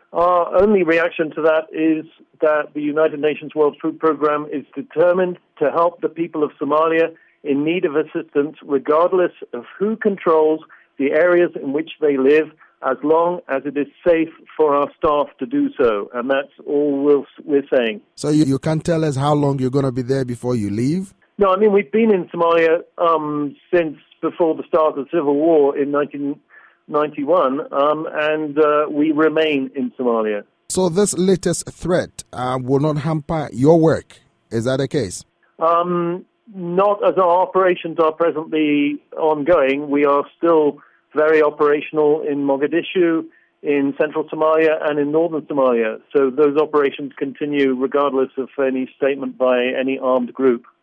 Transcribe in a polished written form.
Our only reaction to that is that the United Nations World Food Programme is determined to help the people of Somalia in need of assistance, regardless of who controls the areas in which they live, as long as it is safe for our staff to do so. And that's all we're saying. So you can't tell us how long you're going to be there before you leave? No, I mean, we've been in Somalia since before the start of the civil war in 1991, and we remain in Somalia. So this latest threat will not hamper your work. Is that the case? Not as our operations are presently ongoing. We are still very operational in Mogadishu, in central Somalia, and in northern Somalia. So those operations continue regardless of any statement by any armed group.